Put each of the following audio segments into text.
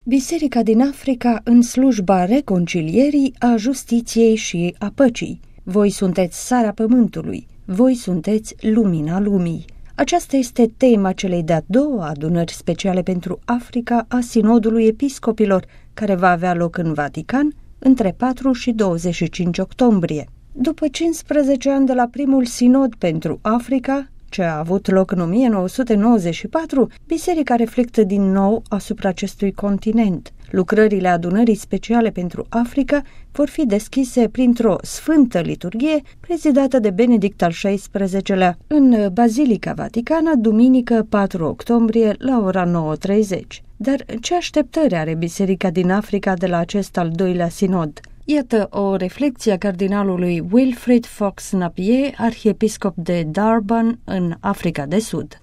Biserica din Africa în slujba reconcilierii, a justiției și a păcii. Voi sunteți sarea pământului, voi sunteți lumina lumii. Aceasta este tema celei de-a doua adunări speciale pentru Africa a Sinodului Episcopilor, care va avea loc în Vatican între 4 și 25 octombrie. După 15 ani de la primul sinod pentru Africa, ce a avut loc în 1994, biserica reflectă din nou asupra acestui continent. Lucrările adunării speciale pentru Africa vor fi deschise printr-o sfântă liturghie prezidată de Benedict al XVI-lea în Bazilica Vaticană, duminică 4 octombrie la ora 9:30. Dar ce așteptări are biserica din Africa de la acest al doilea sinod? Iată o reflecție a cardinalului Wilfrid Fox Napier, arhiepiscop de Durban, în Africa de Sud.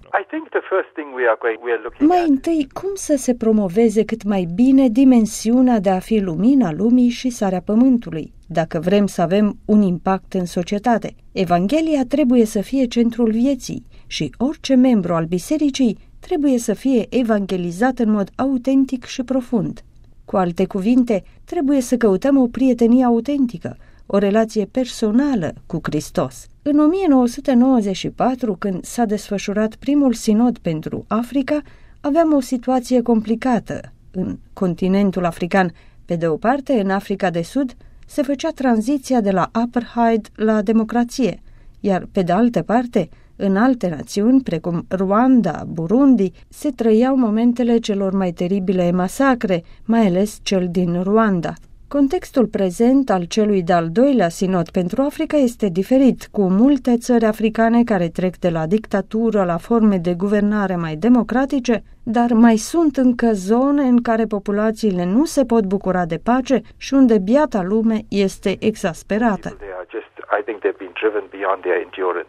Mai întâi, cum să se promoveze cât mai bine dimensiunea de a fi lumina lumii și sarea pământului, dacă vrem să avem un impact în societate. Evanghelia trebuie să fie centrul vieții și orice membru al bisericii trebuie să fie evangelizat în mod autentic și profund. Cu alte cuvinte, trebuie să căutăm o prietenie autentică, o relație personală cu Hristos. În 1994, când s-a desfășurat primul sinod pentru Africa, aveam o situație complicată în continentul african. Pe de o parte, în Africa de Sud, se făcea tranziția de la apartheid la democrație, iar pe de altă parte, în alte națiuni, precum Rwanda, Burundi, se trăiau momentele celor mai teribile masacre, mai ales cel din Rwanda. Contextul prezent al celui de-al doilea sinod pentru Africa este diferit, cu multe țări africane care trec de la dictatură la forme de guvernare mai democratice, dar mai sunt încă zone în care populațiile nu se pot bucura de pace și unde biata lume este exasperată.